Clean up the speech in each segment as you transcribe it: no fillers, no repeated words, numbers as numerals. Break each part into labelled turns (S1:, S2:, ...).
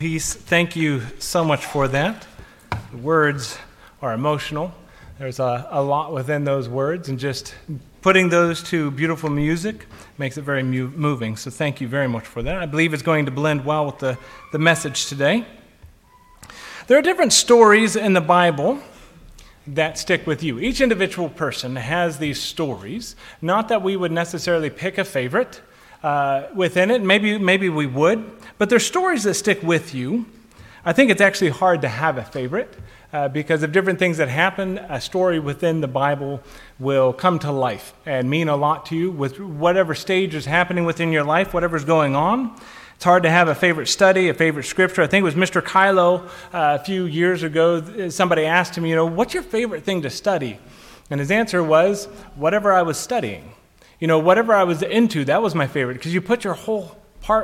S1: Peace. Thank you so much for that. The words are emotional. There's a lot within those words, and just putting those to beautiful music makes it very moving. So thank you very much for that. I believe it's going to blend well with the message today. There are different stories in the Bible that stick with you. Each individual person has these stories. Not that we would necessarily pick a favorite within it. Maybe we would. But there's stories that stick with you. I think it's actually hard to have a favorite because of different things that happen. A story within the Bible will come to life and mean a lot to you with whatever stage is happening within your life, whatever's going on. It's hard to have a favorite study, a favorite scripture. I think it was Mr. Kylo a few years ago. Somebody asked him, what's your favorite thing to study? And his answer was, whatever I was studying. Whatever I was into, that was my favorite, because you put your whole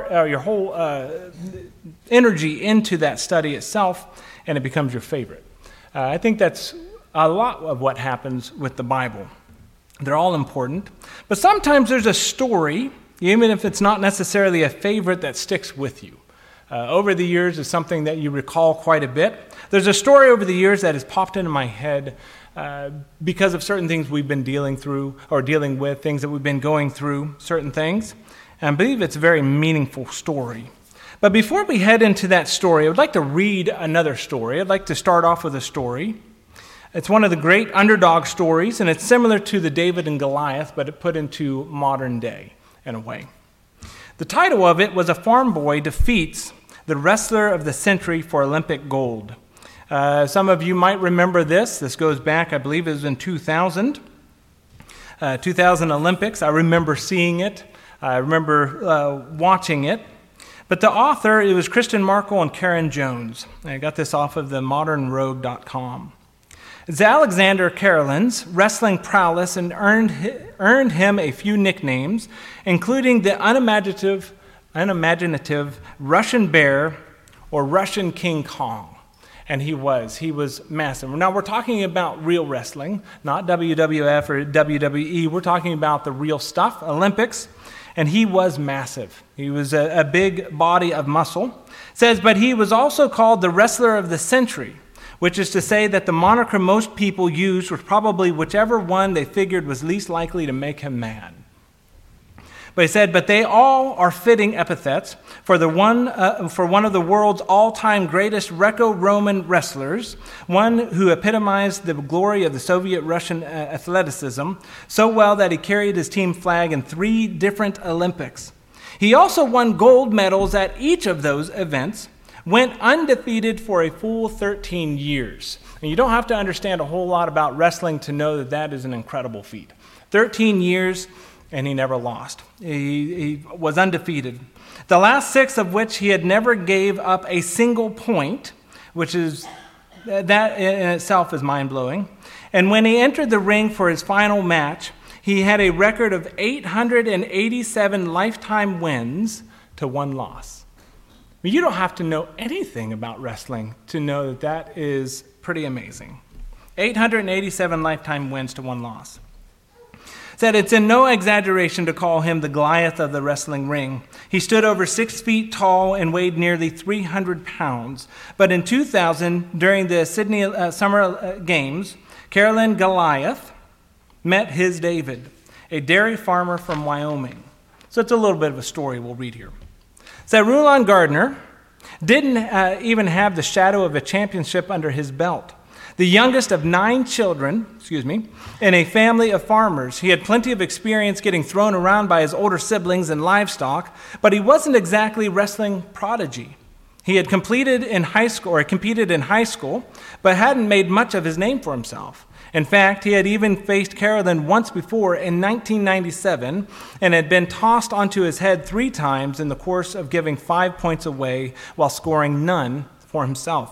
S1: energy into that study itself, and it becomes your favorite. I think that's a lot of what happens with the Bible. They're all important, but sometimes there's a story, even if it's not necessarily a favorite, that sticks with you. Over the years, is something that you recall quite a bit. There's a story over the years that has popped into my head because of certain things we've been dealing with, things that we've been going through, certain things. And I believe it's a very meaningful story. But before we head into that story, I would like to read another story. I'd like to start off with a story. It's one of the great underdog stories, and it's similar to the David and Goliath, but it put into modern day in a way. The title of it was A Farm Boy Defeats the Wrestler of the Century for Olympic Gold. Some of you might remember this. This goes back, I believe it was in 2000 Olympics. I remember seeing it. I remember watching it. But the author, it was Kristen Markle and Karen Jones. I got this off of the modernrogue.com. It's Alexander Karelins' wrestling prowess and earned him a few nicknames, including the unimaginative Russian Bear or Russian King Kong. And he was massive. Now we're talking about real wrestling, not WWF or WWE. We're talking about the real stuff, Olympics. And he was massive. He was a big body of muscle. It says, but he was also called the wrestler of the century, which is to say that the moniker most people used was probably whichever one they figured was least likely to make him mad. But he said, but they all are fitting epithets for one of the world's all-time greatest Greco-Roman wrestlers, one who epitomized the glory of the Soviet-Russian athleticism so well that he carried his team flag in 3 different Olympics. He also won gold medals at each of those events, went undefeated for a full 13 years. And you don't have to understand a whole lot about wrestling to know that that is an incredible feat. 13 years, and he never lost. He was undefeated. The last 6 of which he had never gave up a single point, which is, that in itself is mind-blowing. And when he entered the ring for his final match, he had a record of 887 lifetime wins to 1 loss. You don't have to know anything about wrestling to know that that is pretty amazing. 887 lifetime wins to 1 loss. Said it's in no exaggeration to call him the Goliath of the wrestling ring. He stood over 6 feet tall and weighed nearly 300 pounds. But in 2000, during the Sydney Summer Games, Carolyn Goliath met his David, a dairy farmer from Wyoming. So it's a little bit of a story we'll read here. So Rulon Gardner didn't even have the shadow of a championship under his belt. The youngest of 9 children, in a family of farmers. He had plenty of experience getting thrown around by his older siblings and livestock, but he wasn't exactly wrestling prodigy. He had competed in high school, but hadn't made much of his name for himself. In fact, he had even faced Carolyn once before in 1997 and had been tossed onto his head 3 times in the course of giving 5 points away while scoring none for himself.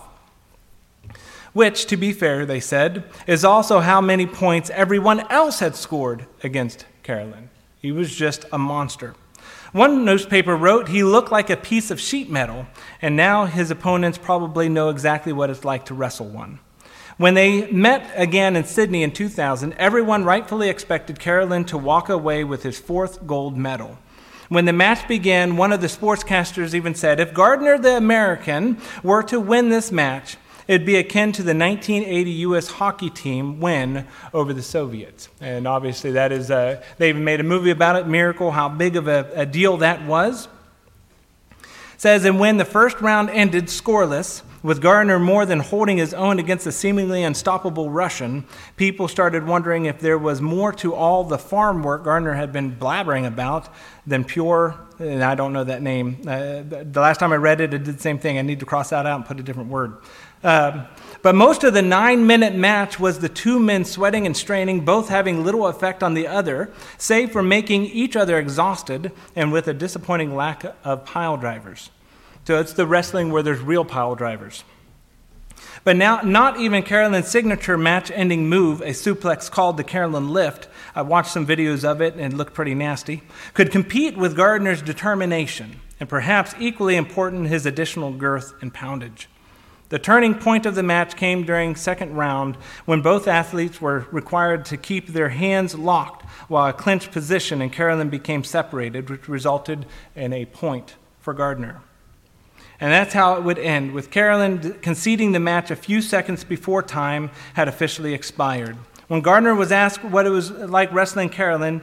S1: Which, to be fair, they said, is also how many points everyone else had scored against Carolyn. He was just a monster. One newspaper wrote he looked like a piece of sheet metal, and now his opponents probably know exactly what it's like to wrestle one. When they met again in Sydney in 2000, everyone rightfully expected Carolyn to walk away with his 4th gold medal. When the match began, one of the sportscasters even said, if Gardner, the American, were to win this match, it'd be akin to the 1980 U.S. hockey team win over the Soviets. And obviously that is, they even made a movie about it, Miracle, how big of a deal that was. It says, and when the first round ended scoreless, with Gardner more than holding his own against the seemingly unstoppable Russian, people started wondering if there was more to all the farm work Gardner had been blabbering about than pure, and I don't know that name. The last time I read it, it did the same thing. I need to cross that out and put a different word. But most of the 9-minute match was the two men sweating and straining, both having little effect on the other, save for making each other exhausted and with a disappointing lack of pile drivers. So it's the wrestling where there's real pile drivers. But now, not even Carolyn's signature match-ending move, a suplex called the Carolyn Lift, I watched some videos of it and it looked pretty nasty, could compete with Gardner's determination, and perhaps equally important, his additional girth and poundage. The turning point of the match came during second round when both athletes were required to keep their hands locked while a clinch position and Carolyn became separated, which resulted in a point for Gardner. And that's how it would end, with Carolyn conceding the match a few seconds before time had officially expired. When Gardner was asked what it was like wrestling Carolyn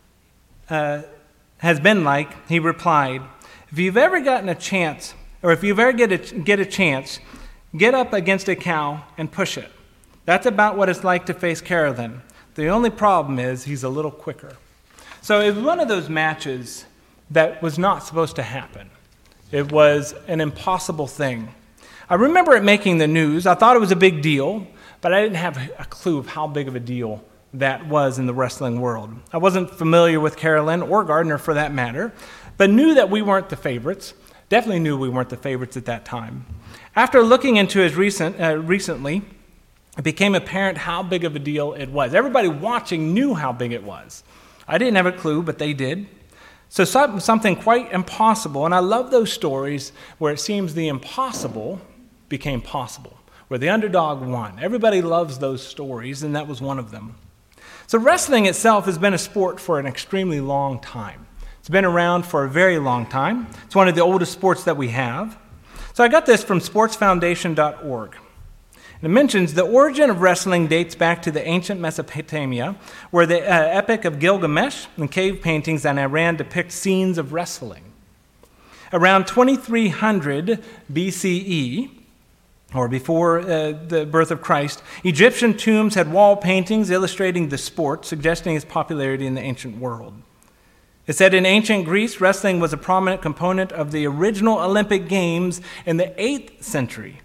S1: has been like, he replied, if you've ever gotten a chance, or if you ever get a chance, get up against a cow and push it. That's about what it's like to face Carolyn. The only problem is he's a little quicker. So it was one of those matches that was not supposed to happen. It was an impossible thing. I remember it making the news. I thought it was a big deal, but I didn't have a clue of how big of a deal that was in the wrestling world. I wasn't familiar with Carolyn or Gardner for that matter, but knew that we weren't the favorites. Definitely knew we weren't the favorites at that time. After looking into his recently, it became apparent how big of a deal it was. Everybody watching knew how big it was. I didn't have a clue, but they did. So something quite impossible, and I love those stories where it seems the impossible became possible, where the underdog won. Everybody loves those stories, and that was one of them. So wrestling itself has been a sport for an extremely long time. It's been around for a very long time. It's one of the oldest sports that we have. So I got this from sportsfoundation.org. It mentions the origin of wrestling dates back to the ancient Mesopotamia, where the Epic of Gilgamesh and cave paintings in Iran depict scenes of wrestling. Around 2300 BCE, or before the birth of Christ, Egyptian tombs had wall paintings illustrating the sport, suggesting its popularity in the ancient world. It said in ancient Greece, wrestling was a prominent component of the original Olympic Games in the 8th century.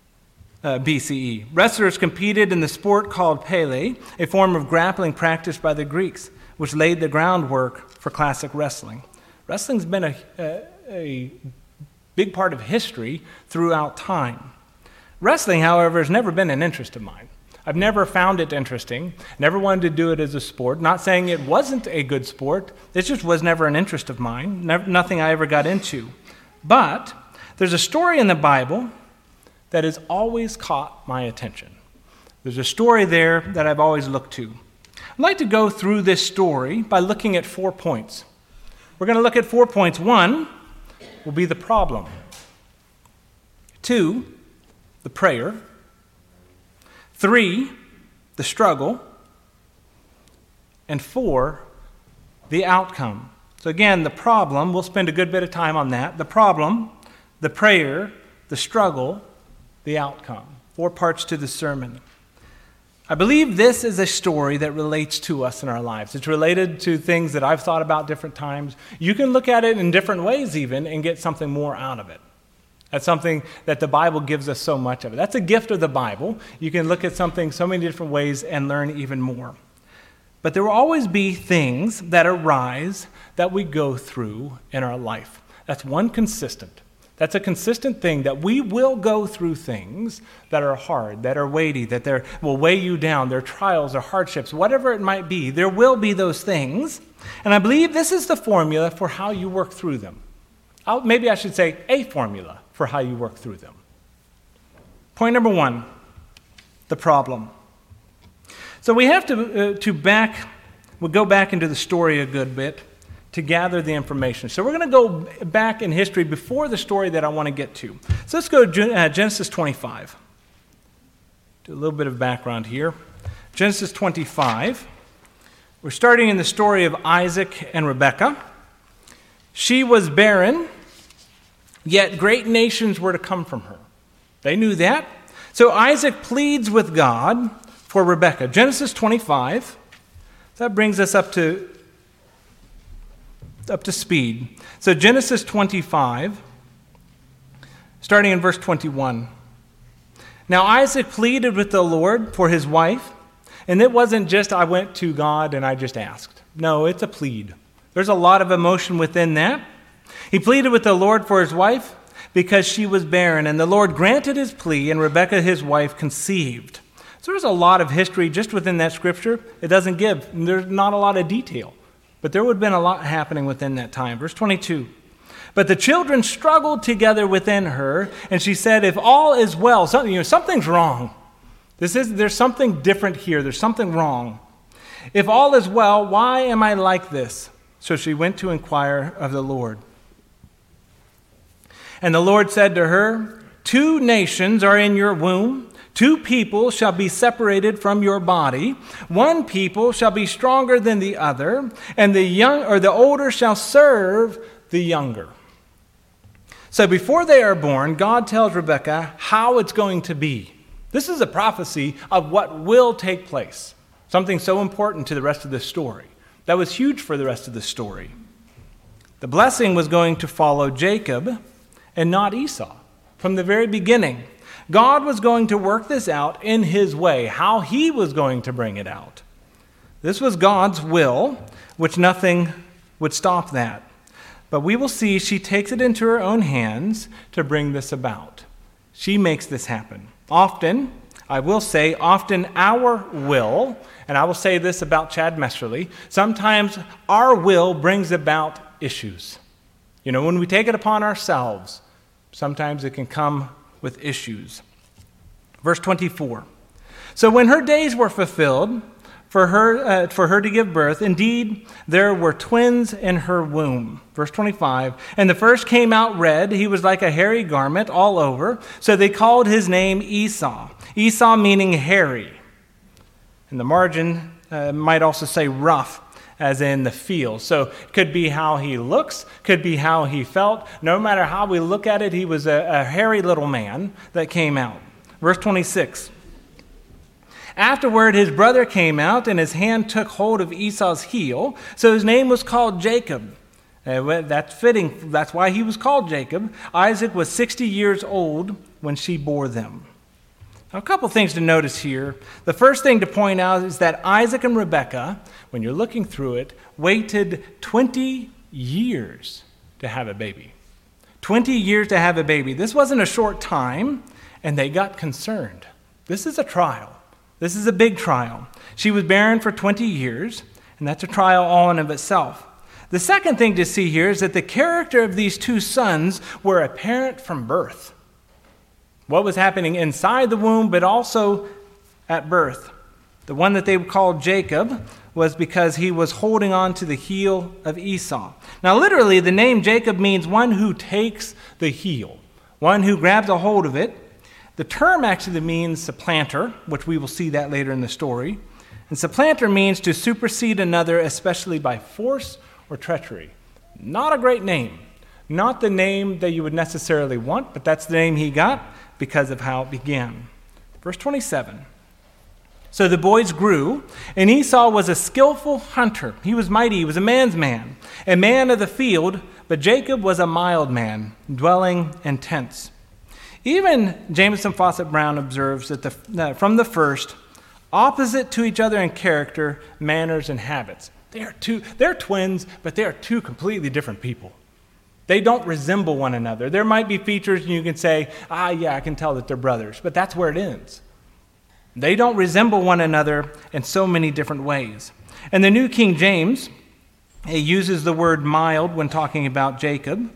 S1: BCE. Wrestlers competed in the sport called Pele, a form of grappling practiced by the Greeks, which laid the groundwork for classic wrestling. Wrestling's been a big part of history throughout time. Wrestling, however, has never been an interest of mine. I've never found it interesting, never wanted to do it as a sport. Not saying it wasn't a good sport, it just was never an interest of mine, nothing I ever got into. But there's a story in the Bible that has always caught my attention. There's a story there that I've always looked to. I'd like to go through this story by looking at 4 points. We're going to look at 4 points. 1 will be the problem. 2, the prayer. 3, the struggle. And 4, the outcome. So again, the problem, we'll spend a good bit of time on that. The problem, the prayer, the struggle, the outcome. 4 parts to the sermon. I believe this is a story that relates to us in our lives. It's related to things that I've thought about different times. You can look at it in different ways even and get something more out of it. That's something that the Bible gives us so much of. That's a gift of the Bible. You can look at something so many different ways and learn even more. But there will always be things that arise that we go through in our life. That's one consistent. That's a consistent thing, that we will go through things that are hard, that are weighty, that will weigh you down. They're trials or hardships, whatever it might be. There will be those things. And I believe this is the formula for how you work through them. Maybe I should say a formula for how you work through them. Point number 1, the problem. So we have to go back into the story a good bit to gather the information. So we're going to go back in history before the story that I want to get to. So let's go to Genesis 25. Do a little bit of background here. Genesis 25. We're starting in the story of Isaac and Rebekah. She was barren, yet great nations were to come from her. They knew that. So Isaac pleads with God for Rebekah. Genesis 25. That brings us up to speed. So Genesis 25, starting in verse 21. Now Isaac pleaded with the Lord for his wife, and it wasn't just I went to God and I just asked. No, it's a plead. There's a lot of emotion within that. He pleaded with the Lord for his wife because she was barren, and the Lord granted his plea, and Rebekah, his wife, conceived. So there's a lot of history just within that scripture. It doesn't give, there's not a lot of detail. But there would have been a lot happening within that time. Verse 22. But the children struggled together within her, and she said, if all is well, something's wrong. There's something different here. There's something wrong. If all is well, why am I like this? So she went to inquire of the Lord. And the Lord said to her, 2 nations are in your womb. 2 people shall be separated from your body. 1 people shall be stronger than the other, and the older shall serve the younger. So before they are born, God tells Rebekah how it's going to be. This is a prophecy of what will take place. Something so important to the rest of this story. That was huge for the rest of the story. The blessing was going to follow Jacob and not Esau. From the very beginning, God was going to work this out in his way, how he was going to bring it out. This was God's will, which nothing would stop that. But we will see she takes it into her own hands to bring this about. She makes this happen. Often our will, and I will say this about Chad Messerly, sometimes our will brings about issues. When we take it upon ourselves, sometimes it can come with issues. Verse 24. So when her days were fulfilled for her to give birth, indeed there were twins in her womb. Verse 25. And the first came out red. He was like a hairy garment all over. So they called his name Esau. Esau meaning hairy. And the margin might also say rough, as in the field. So it could be how he looks, could be how he felt. No matter how we look at it, he was a hairy little man that came out. Verse 26. Afterward, his brother came out, and his hand took hold of Esau's heel. So his name was called Jacob. That's fitting. That's why he was called Jacob. Isaac was 60 years old when she bore them. Now, a couple things to notice here. The first thing to point out is that Isaac and Rebekah, when you're looking through it, waited 20 years to have a baby. 20 years to have a baby. This wasn't a short time, and they got concerned. This is a trial. This is a big trial. She was barren for 20 years, and that's a trial all in of itself. The second thing to see here is that the character of these 2 sons were apparent from birth. What was happening inside the womb, but also at birth. The one that they called Jacob was because he was holding on to the heel of Esau. Now, literally, the name Jacob means one who takes the heel, one who grabs a hold of it. The term actually means supplanter, which we will see that later in the story. And supplanter means to supersede another, especially by force or treachery. Not a great name. Not the name that you would necessarily want, but that's the name he got because of how it began. Verse 27. So the boys grew, and Esau was a skillful hunter. He was mighty. He was a man's man, a man of the field, but Jacob was a mild man, dwelling in tents. Even Jameson Fawcett Brown observes that from the first, opposite to each other in character, manners, and habits. They're twins, but they are 2 completely different people. They don't resemble one another. There might be features and you can say, yeah, I can tell that they're brothers, but that's where it ends. They don't resemble one another in so many different ways. And the New King James, it uses the word mild when talking about Jacob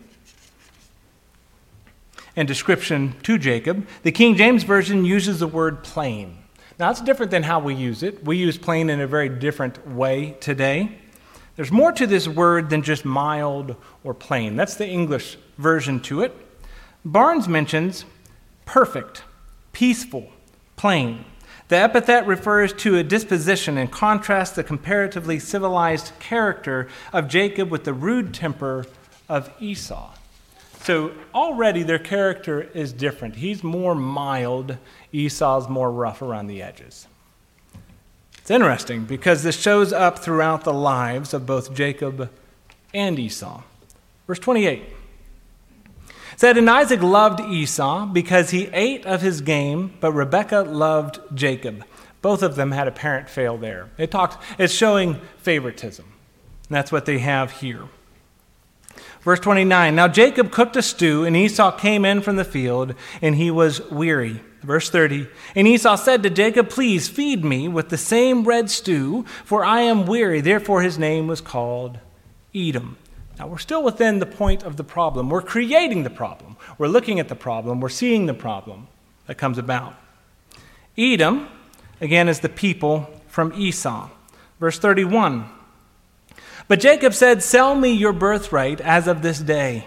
S1: and description to Jacob. The King James Version uses the word plain. Now, it's different than how we use it. We use plain in a very different way today. There's more to this word than just mild or plain. That's the English version to it. Barnes mentions perfect, peaceful, plain. The epithet refers to a disposition and contrasts the comparatively civilized character of Jacob with the rude temper of Esau. So already their character is different. He's more mild. Esau's more rough around the edges. It's interesting because this shows up throughout the lives of both Jacob and Esau. Verse 28 said, "And Isaac loved Esau because he ate of his game, but Rebekah loved Jacob." Both of them had a parent fail there. It's showing favoritism. And that's what they have here. Verse 29, "Now Jacob cooked a stew, and Esau came in from the field, and he was weary." Verse 30, "And Esau said to Jacob, 'Please feed me with the same red stew, for I am weary.' Therefore his name was called Edom." Now we're still within the point of the problem. We're creating the problem. We're looking at the problem. We're seeing the problem that comes about. Edom, again, is the people from Esau. Verse 31, "But Jacob said, 'Sell me your birthright as of this day.'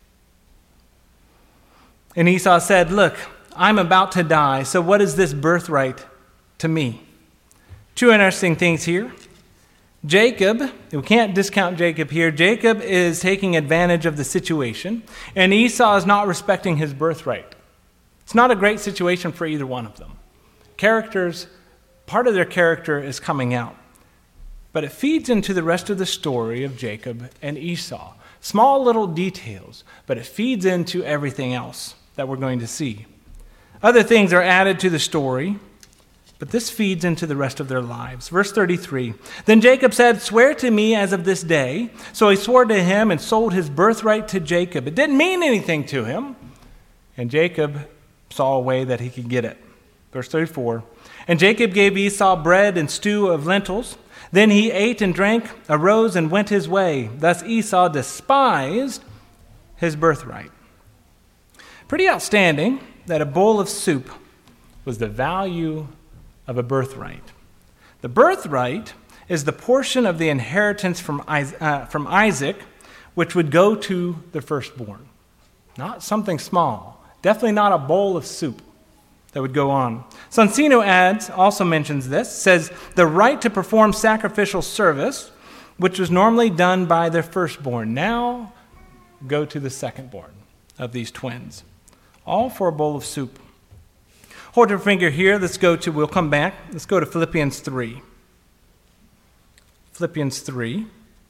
S1: And Esau said, 'Look, I'm about to die, so what is this birthright to me?'" Two interesting things here. Jacob, we can't discount Jacob here. Jacob is taking advantage of the situation, and Esau is not respecting his birthright. It's not a great situation for either one of them. Part of their character is coming out. But it feeds into the rest of the story of Jacob and Esau. Small little details, but it feeds into everything else that we're going to see. Other things are added to the story, but this feeds into the rest of their lives. Verse 33, "Then Jacob said, 'Swear to me as of this day.' So he swore to him and sold his birthright to Jacob." It didn't mean anything to him, and Jacob saw a way that he could get it. Verse 34, "And Jacob gave Esau bread and stew of lentils. Then he ate and drank, arose and went his way. Thus Esau despised his birthright." Pretty outstanding that a bowl of soup was the value of a birthright. The birthright is the portion of the inheritance from Isaac, which would go to the firstborn. Not something small. Definitely not a bowl of soup that would go on. Sonsino also mentions this, says, "The right to perform sacrificial service, which was normally done by their firstborn, now go to the secondborn of these twins." All for a bowl of soup. Hold your finger here. We'll come back. Let's go to Philippians 3. Philippians 3.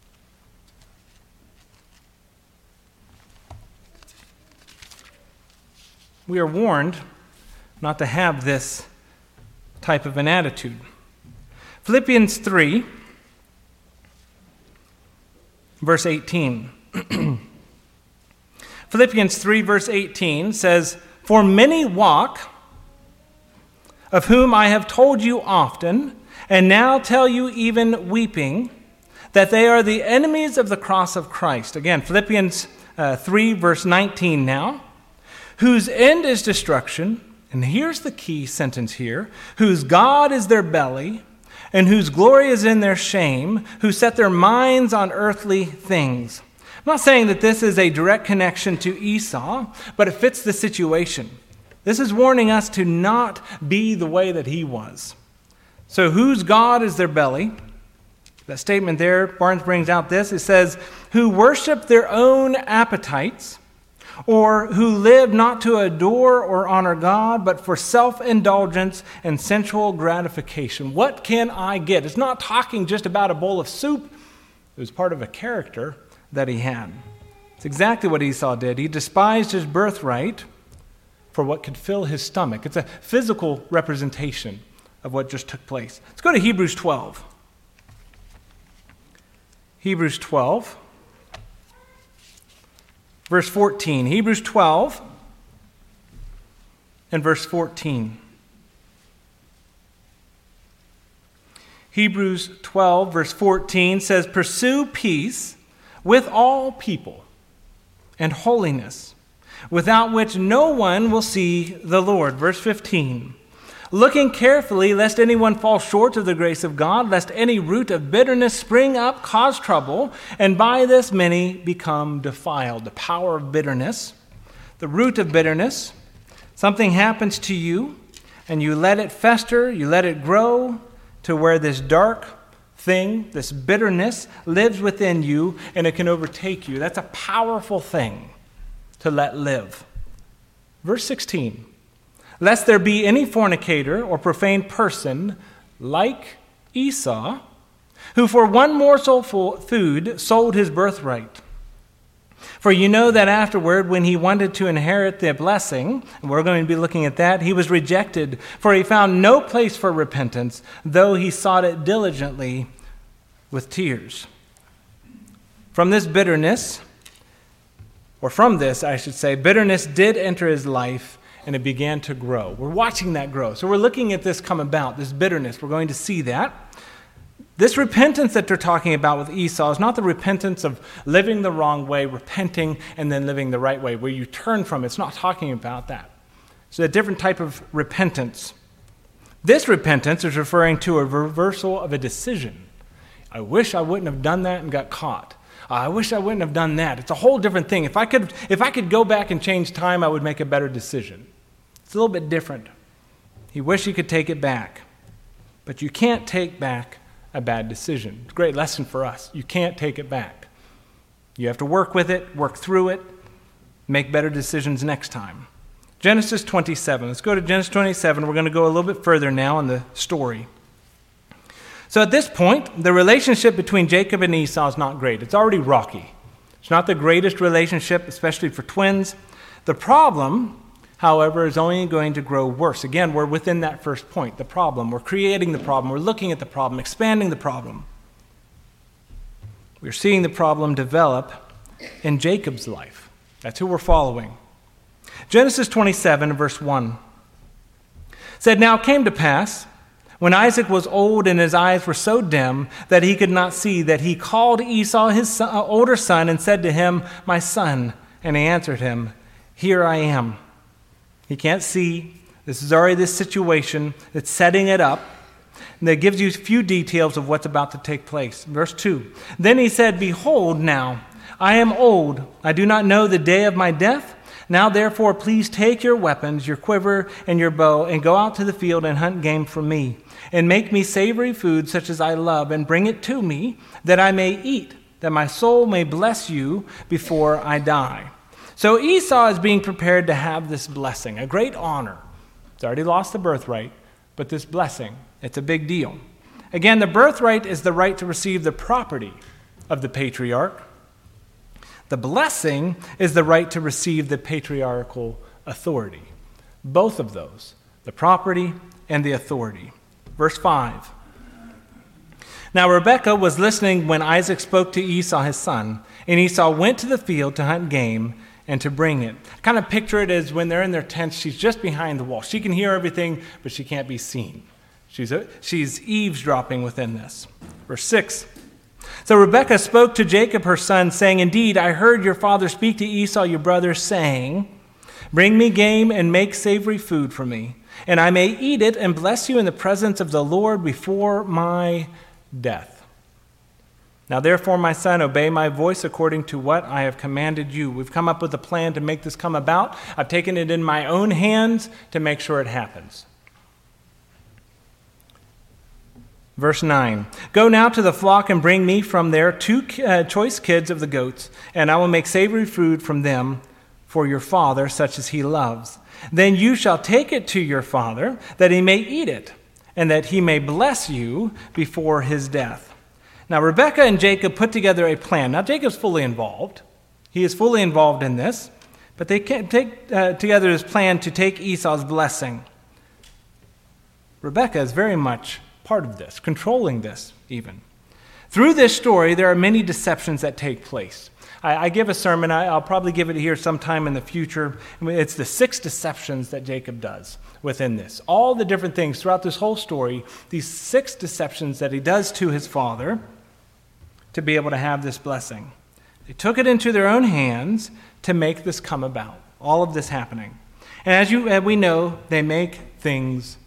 S1: We are warned not to have this type of an attitude. Philippians 3, verse 18. Philippians 3, verse 18 says, "For many walk, of whom I have told you often, and now tell you even weeping, that they are the enemies of the cross of Christ." Again, Philippians 3, verse 19 now. "Whose end is destruction," and here's the key sentence here, "whose God is their belly, and whose glory is in their shame, who set their minds on earthly things." I'm not saying that this is a direct connection to Esau, but it fits the situation. This is warning us to not be the way that he was. So whose God is their belly? That statement there, Barnes brings out this. It says, "who worship their own appetites, or who live not to adore or honor God, but for self-indulgence and sensual gratification." What can I get? It's not talking just about a bowl of soup. It was part of a character that he had. It's exactly what Esau did. He despised his birthright for what could fill his stomach. It's a physical representation of what just took place. Let's go to Hebrews 12. Hebrews 12, verse 14. Hebrews 12 and verse 14. Hebrews 12, verse 14 says, "Pursue peace with all people and holiness, without which no one will see the Lord." Verse 15, looking carefully lest anyone fall short of the grace of God, lest any root of bitterness spring up, cause trouble, and by this many become defiled. The power of bitterness, the root of bitterness. Something happens to you, and you let it fester, you let it grow to where this dark thing, this bitterness, lives within you, and it can overtake you. That's a powerful thing to let live. Verse 16, lest there be any fornicator or profane person like Esau, who for one morsel of food sold his birthright. For you know that afterward, when he wanted to inherit the blessing, and we're going to be looking at that, he was rejected, for he found no place for repentance, though he sought it diligently with tears. From this bitterness, or from this, I should say, bitterness did enter his life, and it began to grow. We're watching that grow. So we're looking at this come about, this bitterness. We're going to see that. This repentance that they're talking about with Esau is not the repentance of living the wrong way, repenting, and then living the right way, where you turn from it. It's not talking about that. It's a different type of repentance. This repentance is referring to a reversal of a decision. I wish I wouldn't have done that and got caught. I wish I wouldn't have done that. It's a whole different thing. If I could go back and change time, I would make a better decision. It's a little bit different. He wished he could take it back. But you can't take back a bad decision. It's a great lesson for us. You can't take it back. You have to work with it, work through it, make better decisions next time. Genesis 27. Let's go to Genesis 27. We're going to go a little bit further now in the story. So at this point, the relationship between Jacob and Esau is not great. It's already rocky. It's not the greatest relationship, especially for twins. The problem, however, is only going to grow worse. Again, we're within that first point, the problem. We're creating the problem. We're looking at the problem, expanding the problem. We're seeing the problem develop in Jacob's life. That's who we're following. Genesis 27, verse 1 said, Now it came to pass, when Isaac was old and his eyes were so dim that he could not see, that he called Esau his older son and said to him, My son. And he answered him, Here I am. He can't see. This is already this situation that's setting it up. And that gives you a few details of what's about to take place. Verse 2. Then he said, Behold now, I am old. I do not know the day of my death. Now therefore, please take your weapons, your quiver and your bow, and go out to the field and hunt game for me. And make me savory food such as I love, and bring it to me, that I may eat, that my soul may bless you before I die. So Esau is being prepared to have this blessing, a great honor. He's already lost the birthright, but this blessing, it's a big deal. Again, the birthright is the right to receive the property of the patriarch. The blessing is the right to receive the patriarchal authority. Both of those, the property and the authority. Verse 5. Now Rebekah was listening when Isaac spoke to Esau his son, and Esau went to the field to hunt game and to bring it. Kind of picture it as when they're in their tents, she's just behind the wall. She can hear everything, but she can't be seen. She's eavesdropping within this. Verse 6. So Rebekah spoke to Jacob her son, saying, Indeed, I heard your father speak to Esau your brother, saying, Bring me game and make savory food for me, and I may eat it and bless you in the presence of the Lord before my death. Now therefore, my son, obey my voice according to what I have commanded you. We've come up with a plan to make this come about. I've taken it in my own hands to make sure it happens. Verse 9, Go now to the flock and bring me from there 2 choice kids of the goats, and I will make savory food from them for your father, such as he loves. Then you shall take it to your father, that he may eat it, and that he may bless you before his death. Now Rebekah and Jacob put together a plan. Now Jacob's fully involved. He is fully involved in this, but they can't take together this plan to take Esau's blessing. Rebekah is very much part of this, controlling this even. Through this story, there are many deceptions that take place. I give a sermon, I'll probably give it here sometime in the future. It's the 6 deceptions that Jacob does within this. All the different things throughout this whole story, these 6 deceptions that he does to his father to be able to have this blessing. They took it into their own hands to make this come about, all of this happening. And as we know, they make things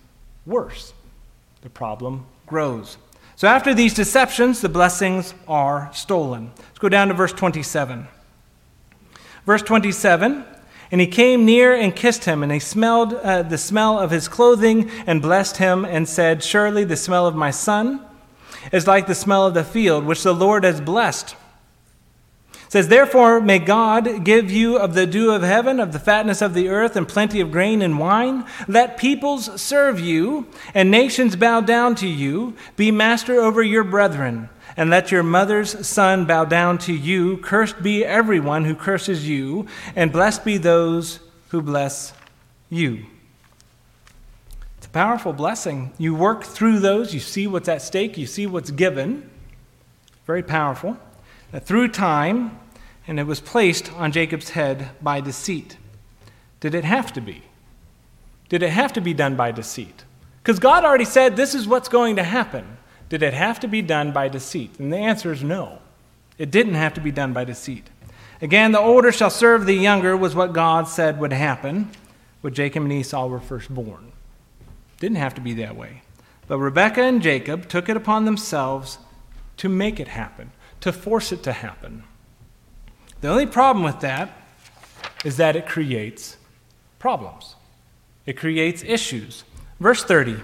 S1: worse. The problem grows. So after these deceptions, the blessings are stolen. Let's go down to verse 27. Verse 27, and he came near and kissed him, and he smelled the smell of his clothing and blessed him and said, surely the smell of my son is like the smell of the field, which the Lord has blessed. It says, therefore may God give you of the dew of heaven, of the fatness of the earth, and plenty of grain and wine. Let peoples serve you, and nations bow down to you. Be master over your brethren, and let your mother's son bow down to you. Cursed be everyone who curses you, and blessed be those who bless you. It's a powerful blessing. You work through those. You see what's at stake. You see what's given. Very powerful. Through time, and it was placed on Jacob's head by deceit. Did it have to be? Did it have to be done by deceit? Because God already said this is what's going to happen. Did it have to be done by deceit? And the answer is no. It didn't have to be done by deceit. Again, the older shall serve the younger was what God said would happen when Jacob and Esau were first born. Didn't have to be that way. But Rebekah and Jacob took it upon themselves to make it happen, to force it to happen. The only problem with that is that it creates problems. It creates issues. Verse 30.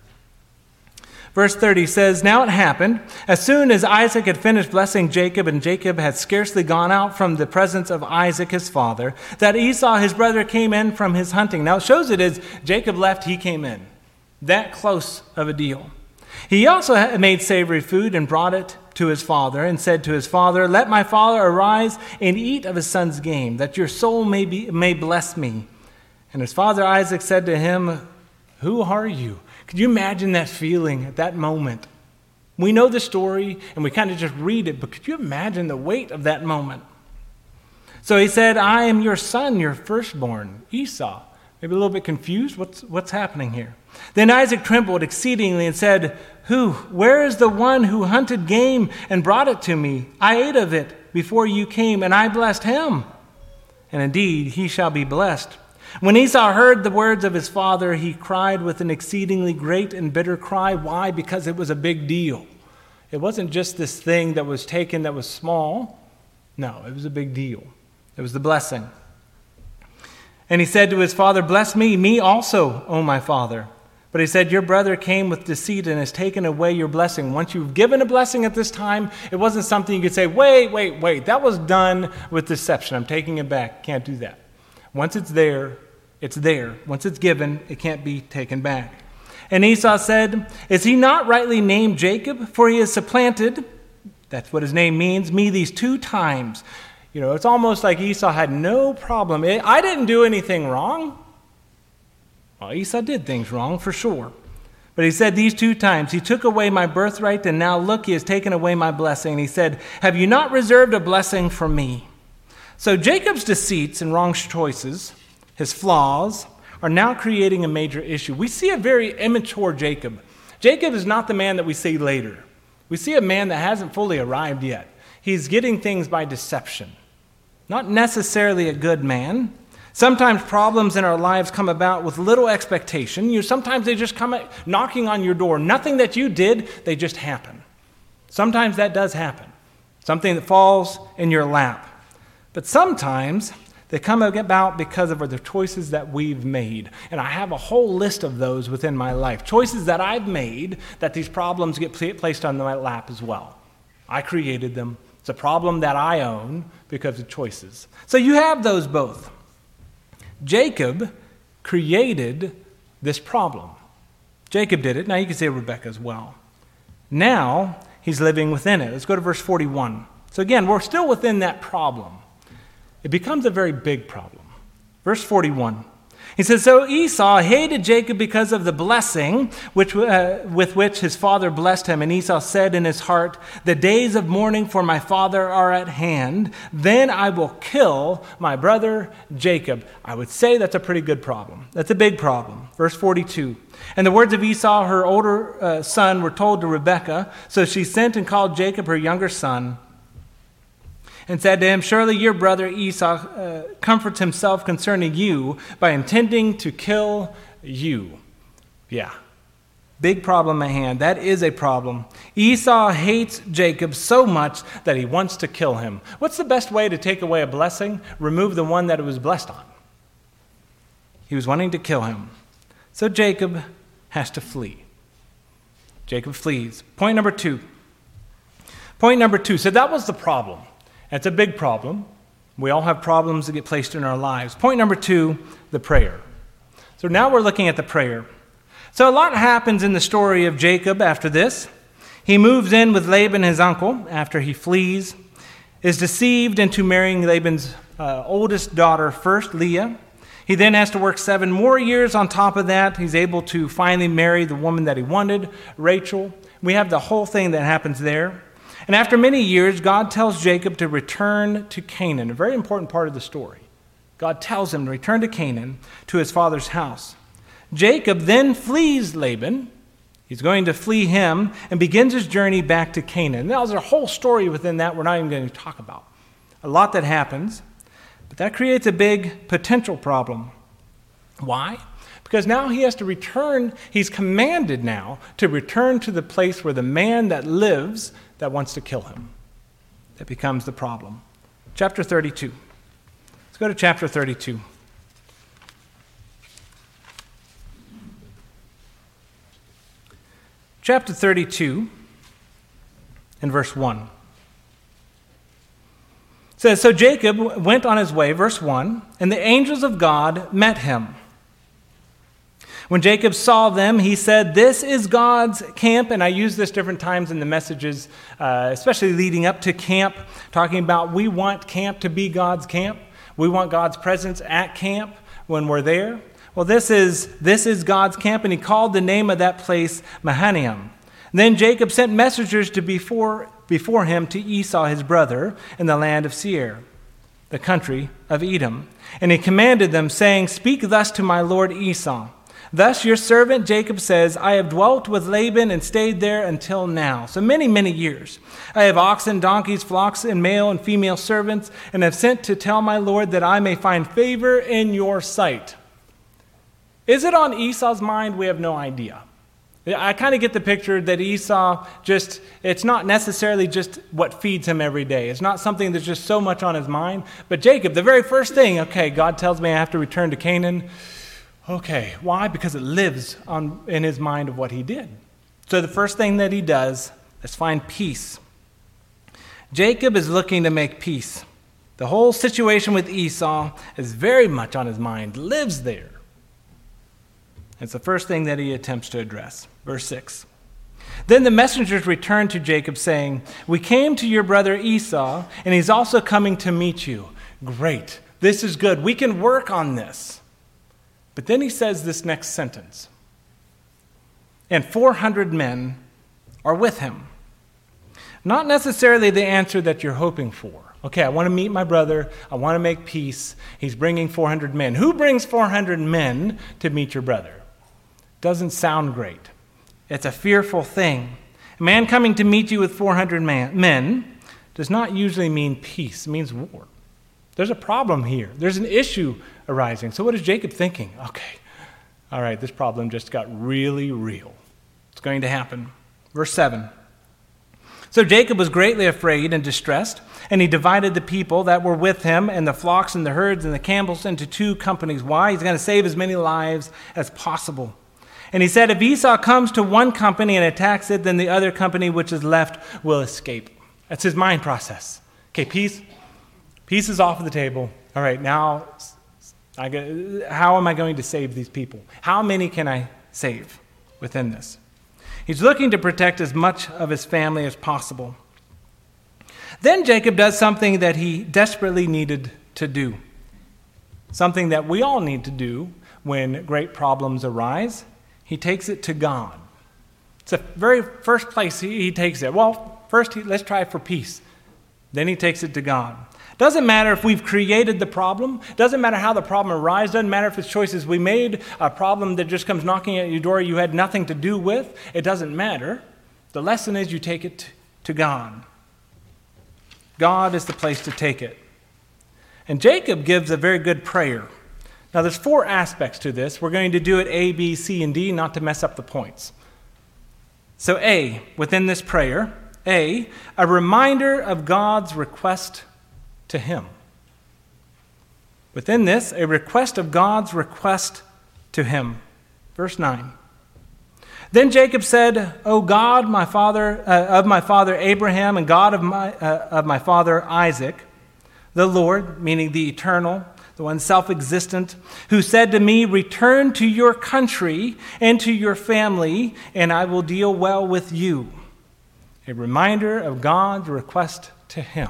S1: Verse 30 says, now it happened, as soon as Isaac had finished blessing Jacob, and Jacob had scarcely gone out from the presence of Isaac his father, that Esau his brother came in from his hunting. Now it shows it as Jacob left, he came in. That close of a deal. He also made savory food and brought it to his father and said to his father, let my father arise and eat of his son's game, that your soul may bless me. And his father Isaac said to him, who are you? Could you imagine that feeling at that moment? We know the story and we kind of just read it, but could you imagine the weight of that moment? So he said, I am your son, your firstborn, Esau. Maybe a little bit confused. What's happening here? Then Isaac trembled exceedingly and said, where is the one who hunted game and brought it to me? I ate of it before you came, and I blessed him. And indeed, he shall be blessed. When Esau heard the words of his father, he cried with an exceedingly great and bitter cry. Why? Because it was a big deal. It wasn't just this thing that was taken that was small. No, it was a big deal. It was the blessing. And he said to his father, bless me also, O my father. But he said, your brother came with deceit and has taken away your blessing. Once you've given a blessing at this time, it wasn't something you could say, wait, that was done with deception. I'm taking it back. Can't do that. Once it's there, it's there. Once it's given, it can't be taken back. And Esau said, is he not rightly named Jacob? For he has supplanted, that's what his name means, me these 2 times. It's almost like Esau had no problem. I didn't do anything wrong. Well, Esau did things wrong, for sure. But he said these 2 times, he took away my birthright, and now look, he has taken away my blessing. And he said, have you not reserved a blessing for me? So Jacob's deceits and wrong choices, his flaws, are now creating a major issue. We see a very immature Jacob. Jacob is not the man that we see later. We see a man that hasn't fully arrived yet. He's getting things by deception. Not necessarily a good man. Sometimes problems in our lives come about with little expectation. Sometimes they just come knocking on your door. Nothing that you did, they just happen. Sometimes that does happen. Something that falls in your lap. But sometimes they come about because of the choices that we've made. And I have a whole list of those within my life. Choices that I've made that these problems get placed on my lap as well. I created them. It's a problem that I own because of choices. So you have those both. Jacob created this problem. Jacob did it. Now you can say Rebekah as well. Now he's living within it. Let's go to verse 41. So again, we're still within that problem. It becomes a very big problem. Verse 41. He says, so Esau hated Jacob because of the blessing with which his father blessed him. And Esau said in his heart, the days of mourning for my father are at hand. Then I will kill my brother Jacob. I would say that's a pretty good problem. That's a big problem. Verse 42. And the words of Esau, her older son, were told to Rebekah. So she sent and called Jacob, her younger son, and said to him, surely your brother Esau comforts himself concerning you by intending to kill you. Yeah, Big problem at hand. That is a problem. Esau hates Jacob so much that he wants to kill him. What's the best way to take away a blessing? Remove the one that it was blessed on. He was wanting to kill him. So Jacob has to flee. Jacob flees. Point number two. So that was the problem. It's a big problem. We all have problems that get placed in our lives. Point number two, the prayer. So now we're looking at the prayer. So a lot happens in the story of Jacob after this. He moves in with Laban, his uncle, after he flees, is deceived into marrying Laban's oldest daughter first, Leah. He then has to work 7 more years on top of that. He's able to finally marry the woman that he wanted, Rachel. We have the whole thing that happens there. And after many years, God tells Jacob to return to Canaan, a very important part of the story. God tells him to return to Canaan, to his father's house. Jacob then flees Laban. He's going to flee him and begins his journey back to Canaan. Now, there's a whole story within that we're not even going to talk about. A lot that happens, but that creates a big potential problem. Why? Because now he has to return, he's commanded now to return to the place where the man that lives that wants to kill him. That becomes the problem. Chapter 32. Let's go to chapter 32. Chapter 32 and verse 1. It says, so Jacob went on his way, verse 1, and the angels of God met him. When Jacob saw them, he said, this is God's camp. And I use this different times in the messages, especially leading up to camp, talking about we want camp to be God's camp. We want God's presence at camp when we're there. Well, this is God's camp, and he called the name of that place Mahanaim. Then Jacob sent messengers to before him to Esau his brother in the land of Seir, the country of Edom. And he commanded them, saying, speak thus to my lord Esau. Thus your servant Jacob says, I have dwelt with Laban and stayed there until now. So many, many years. I have oxen, donkeys, flocks, and male and female servants, and have sent to tell my lord that I may find favor in your sight. Is it on Esau's mind? We have no idea. I kind of get the picture that Esau it's not necessarily just what feeds him every day. It's not something that's just so much on his mind. But Jacob, the very first thing, okay, God tells me I have to return to Canaan. Okay, why? Because it lives in his mind of what he did. So the first thing that he does is find peace. Jacob is looking to make peace. The whole situation with Esau is very much on his mind, lives there. It's the first thing that he attempts to address. Verse 6. Then the messengers returned to Jacob, saying, we came to your brother Esau, and he's also coming to meet you. Great. This is good. We can work on this. But then he says this next sentence. And 400 men are with him. Not necessarily the answer that you're hoping for. Okay, I want to meet my brother. I want to make peace. He's bringing 400 men. Who brings 400 men to meet your brother? Doesn't sound great. It's a fearful thing. A man coming to meet you with 400 men does not usually mean peace. It means war. There's a problem here. There's an issue arising. So what is Jacob thinking? Okay, all right, this problem just got really real. It's going to happen. Verse 7. So Jacob was greatly afraid and distressed, and he divided the people that were with him and the flocks and the herds and the camels into 2 companies. Why? He's going to save as many lives as possible. And he said, if Esau comes to one company and attacks it, then the other company which is left will escape. That's his mind process. Okay, peace is off of the table. All right, now how am I going to save these people? How many can I save within this? He's looking to protect as much of his family as possible. Then Jacob does something that he desperately needed to do. Something that we all need to do when great problems arise. He takes it to God. It's the very first place he takes it. Well, first let's try for peace. Then he takes it to God. Doesn't matter if we've created the problem. Doesn't matter how the problem arises. Doesn't matter if it's choices we made, a problem that just comes knocking at your door you had nothing to do with. It doesn't matter. The lesson is you take it to God. God is the place to take it. And Jacob gives a very good prayer. Now, there's 4 aspects to this. We're going to do it A, B, C, and D, not to mess up the points. So within this prayer, a reminder of God's request to him. Within this, a request of God's request to him. Verse 9. Then Jacob said, O God, my father, of my father Abraham, and God of my father Isaac, the Lord, meaning the eternal, the one self-existent, who said to me, return to your country and to your family, and I will deal well with you. A reminder of God's request to him.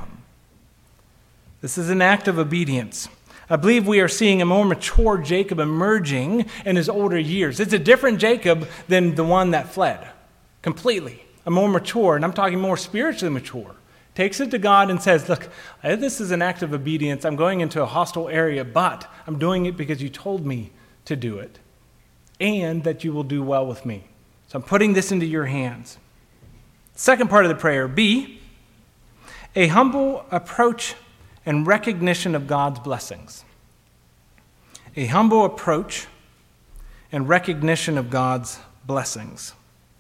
S1: This is an act of obedience. I believe we are seeing a more mature Jacob emerging in his older years. It's a different Jacob than the one that fled, completely. A more mature, and I'm talking more spiritually mature. Takes it to God and says, look, this is an act of obedience. I'm going into a hostile area, but I'm doing it because you told me to do it, and that you will do well with me. So I'm putting this into your hands. Second part of the prayer, B, a humble approach and recognition of God's blessings. A humble approach and recognition of God's blessings.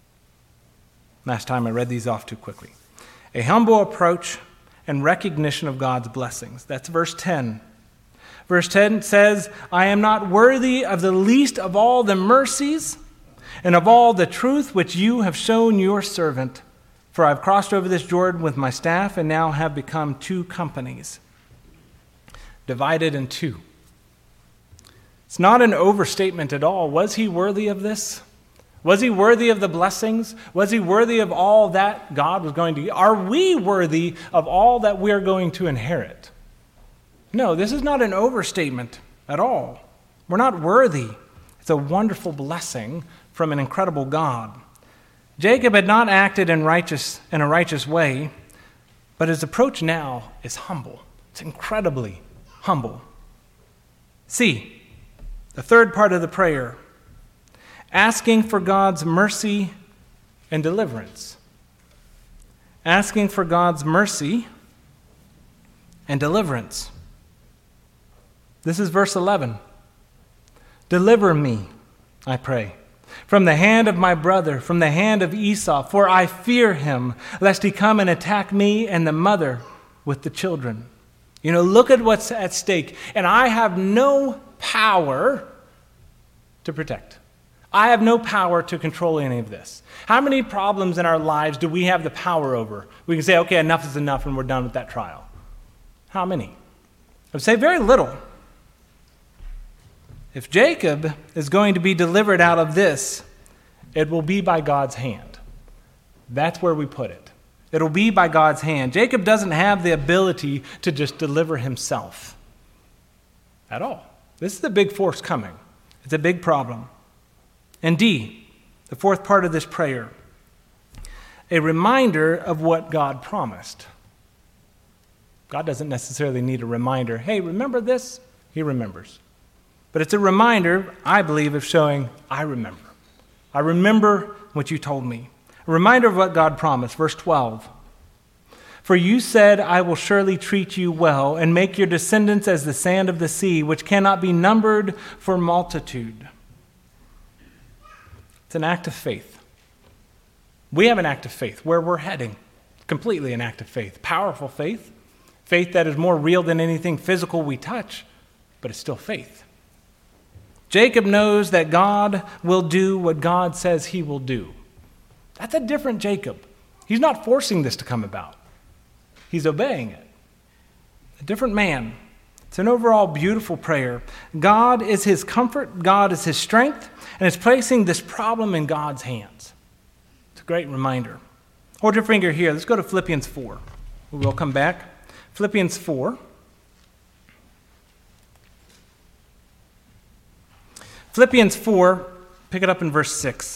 S1: Last time I read these off too quickly. A humble approach and recognition of God's blessings. That's verse 10. Verse 10 says, I am not worthy of the least of all the mercies and of all the truth which you have shown your servant. For I've crossed over this Jordan with my staff and now have become two companies, divided in two. It's not an overstatement at all. Was he worthy of this? Was he worthy of the blessings? Was he worthy of all that God was going to give? Are we worthy of all that we are going to inherit? No, this is not an overstatement at all. We're not worthy. It's a wonderful blessing from an incredible God. Jacob had not acted in a righteous way, but his approach now is humble. It's incredibly humble. C, the third part of the prayer, asking for God's mercy and deliverance. Asking for God's mercy and deliverance. This is verse 11. Deliver me, I pray, from the hand of my brother, from the hand of Esau, for I fear him, lest he come and attack me and the mother with the children. Look at what's at stake. And I have no power to protect. I have no power to control any of this. How many problems in our lives do we have the power over? We can say, okay, enough is enough and we're done with that trial. How many? I would say very little. If Jacob is going to be delivered out of this, it will be by God's hand. That's where we put it. It'll be by God's hand. Jacob doesn't have the ability to just deliver himself at all. This is the big force coming. It's a big problem. And D, the fourth part of this prayer, a reminder of what God promised. God doesn't necessarily need a reminder. Hey, remember this? He remembers. But it's a reminder, I believe, of showing, I remember. I remember what you told me. A reminder of what God promised. Verse 12. For you said, I will surely treat you well and make your descendants as the sand of the sea, which cannot be numbered for multitude. It's an act of faith. We have an act of faith where we're heading. Completely an act of faith. Powerful faith. Faith that is more real than anything physical we touch, but it's still faith. Jacob knows that God will do what God says he will do. That's a different Jacob. He's not forcing this to come about. He's obeying it. A different man. It's an overall beautiful prayer. God is his comfort. God is his strength. And it's placing this problem in God's hands. It's a great reminder. Hold your finger here. Let's go to Philippians 4. We'll come back. Philippians 4. Philippians 4, pick it up in verse 6.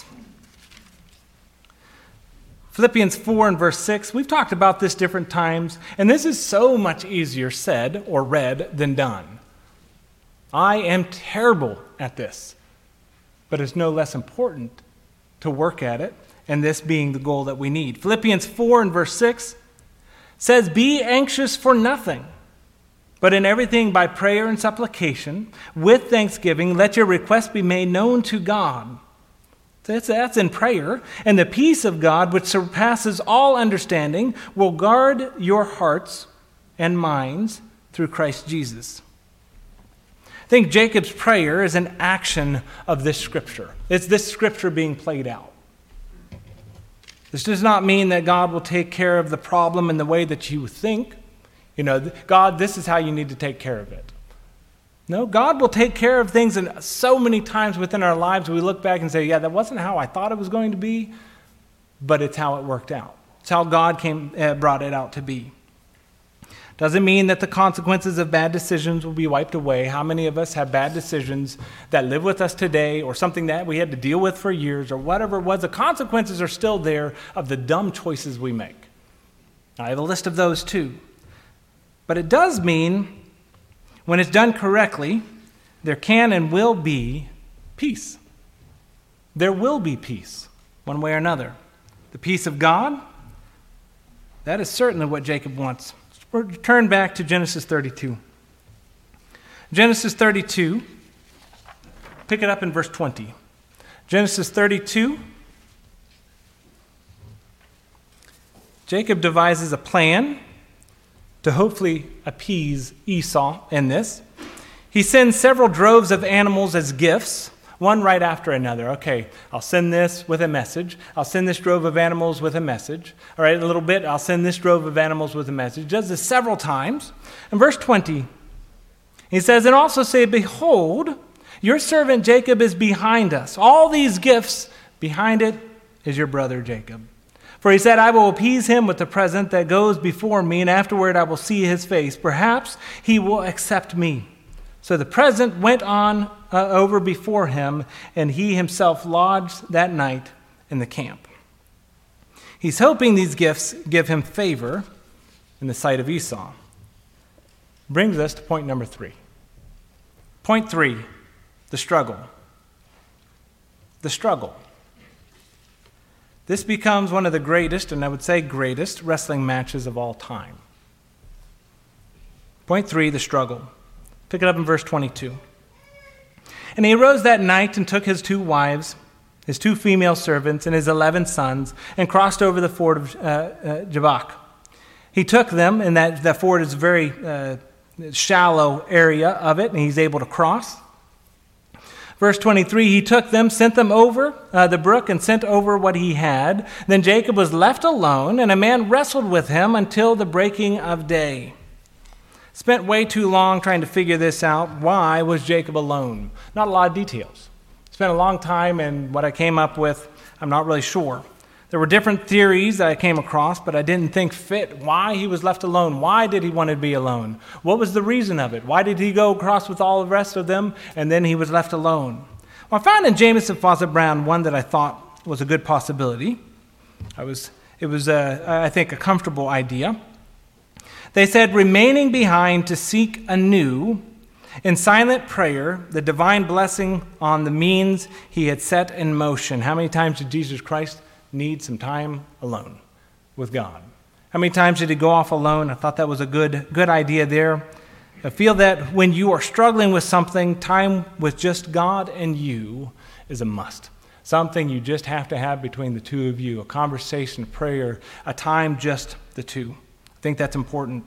S1: Philippians 4 and verse 6, we've talked about this different times, and this is so much easier said or read than done. I am terrible at this, but it's no less important to work at it, and this being the goal that we need. Philippians 4 and verse 6 says, be anxious for nothing, but in everything by prayer and supplication, with thanksgiving, let your requests be made known to God. That's in prayer. And the peace of God, which surpasses all understanding, will guard your hearts and minds through Christ Jesus. I think Jacob's prayer is an action of this scripture. It's this scripture being played out. This does not mean that God will take care of the problem in the way that you think. God, this is how you need to take care of it. No, God will take care of things, and so many times within our lives we look back and say, yeah, that wasn't how I thought it was going to be, but it's how it worked out. It's how God brought it out to be. Doesn't mean that the consequences of bad decisions will be wiped away. How many of us have bad decisions that live with us today, or something that we had to deal with for years, or whatever it was? The consequences are still there of the dumb choices we make. I have a list of those too. But it does mean, when it's done correctly, there can and will be peace. There will be peace, one way or another. The peace of God, that is certainly what Jacob wants. Turn back to Genesis 32. Genesis 32, pick it up in verse 20. Genesis 32, Jacob devises a plan to hopefully appease Esau in this. He sends several droves of animals as gifts, one right after another. Okay, I'll send this with a message. I'll send this drove of animals with a message. All right, a little bit, I'll send this drove of animals with a message. He does this several times. In verse 20, he says, "And also say, behold, your servant Jacob is behind us. All these gifts, behind it is your brother Jacob. For he said, I will appease him with the present that goes before me, and afterward I will see his face. Perhaps he will accept me." So the present went on over before him, and he himself lodged that night in the camp. He's hoping these gifts give him favor in the sight of Esau. Brings us to point number 3. Point 3, the struggle. The struggle. This becomes one of the greatest, and I would say greatest, wrestling matches of all time. Point 3, the struggle. Pick it up in verse 22. "And he arose that night and took his 2 wives, his 2 female servants, and his 11 sons, and crossed over the ford of Jabbok. He took them, and that ford is a very shallow area of it, and he's able to cross. Verse 23, he took them, sent them over the brook, and sent over what he had. Then Jacob was left alone, and a man wrestled with him until the breaking of day." Spent way too long trying to figure this out. Why was Jacob alone? Not a lot of details. Spent a long time, and what I came up with, I'm not really sure. There were different theories that I came across, but I didn't think fit why he was left alone. Why did he want to be alone? What was the reason of it? Why did he go across with all the rest of them, and then he was left alone? Well, I found in Jamieson Fausset Brown one that I thought was a good possibility. It was, I think, a comfortable idea. They said, remaining behind to seek anew, in silent prayer, the divine blessing on the means he had set in motion. How many times did Jesus Christ need some time alone with God? How many times did he go off alone? I thought that was a good idea there. I feel that when you are struggling with something, time with just God and you is a must. Something you just have to have between the two of you, a conversation, a prayer, a time just the two. I think that's important.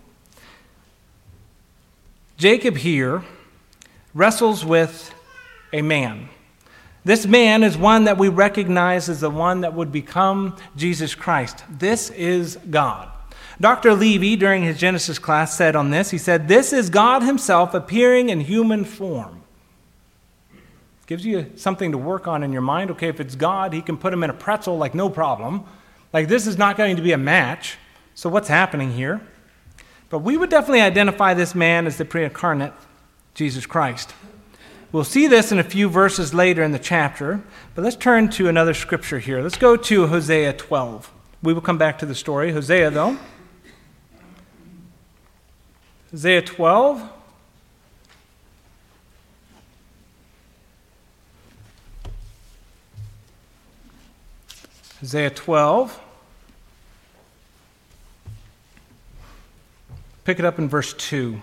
S1: Jacob here wrestles with a man. This man is one that we recognize as the one that would become Jesus Christ. This is God. Dr. Levy, during his Genesis class, said on this, he said, "This is God himself appearing in human form." Gives you something to work on in your mind. Okay, if it's God, he can put him in a pretzel like no problem. Like this is not going to be a match. So what's happening here? But we would definitely identify this man as the pre-incarnate Jesus Christ. We'll see this in a few verses later in the chapter, but let's turn to another scripture here. Let's go to Hosea 12. We will come back to the story. Hosea, though. Hosea 12. Hosea 12. Pick it up in verse 2.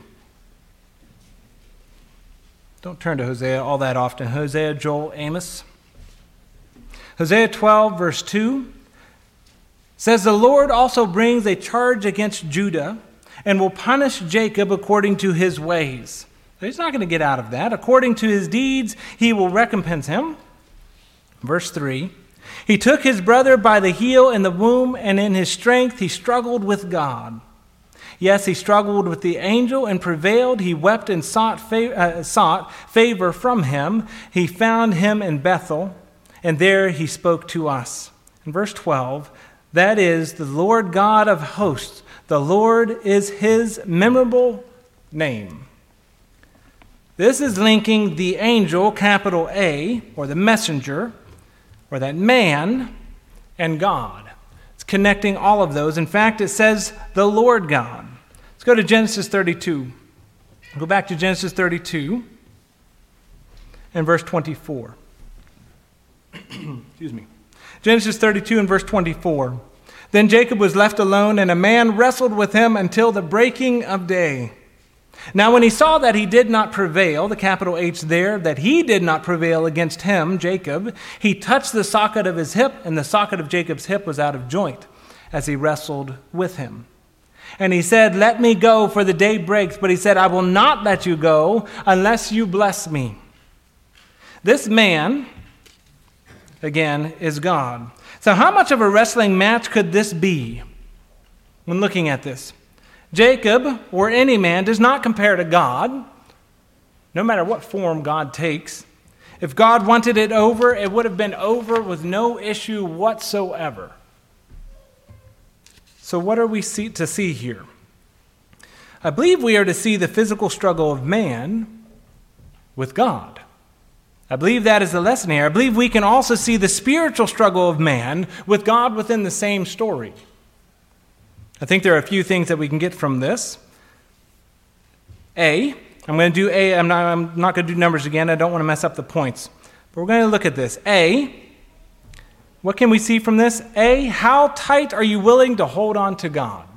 S1: Don't turn to Hosea all that often. Hosea, Joel, Amos. Hosea 12, verse 2 says, "The Lord also brings a charge against Judah and will punish Jacob according to his ways." So he's not going to get out of that. "According to his deeds, he will recompense him." Verse 3, "He took his brother by the heel in the womb, and in his strength he struggled with God. Yes, he struggled with the angel and prevailed. He wept and sought favor from him. He found him in Bethel, and there he spoke to us." In verse 12, "That is the Lord God of hosts. The Lord is his memorable name." This is linking the angel, capital A, or the messenger, or that man, and God. It's connecting all of those. In fact, it says the Lord God. Let's go to Genesis 32. Go back to Genesis 32 and verse 24. Excuse me. Genesis 32 and verse 24. "Then Jacob was left alone, and a man wrestled with him until the breaking of day. Now when he saw that he did not prevail," the capital H there, that he did not prevail against him, Jacob, "he touched the socket of his hip, and the socket of Jacob's hip was out of joint as he wrestled with him. And he said, 'Let me go, for the day breaks.' But he said, 'I will not let you go unless you bless me.'" This man, again, is God. So how much of a wrestling match could this be when looking at this? Jacob, or any man, does not compare to God, no matter what form God takes. If God wanted it over, it would have been over with no issue whatsoever. So what are we to see here? I believe we are to see the physical struggle of man with God. I believe that is the lesson here. I believe we can also see the spiritual struggle of man with God within the same story. I think there are a few things that we can get from this. I'm going to do A. I'm not going to do numbers again. I don't want to mess up the points. But we're going to look at this. What can we see from this? How tight are you willing to hold on to God?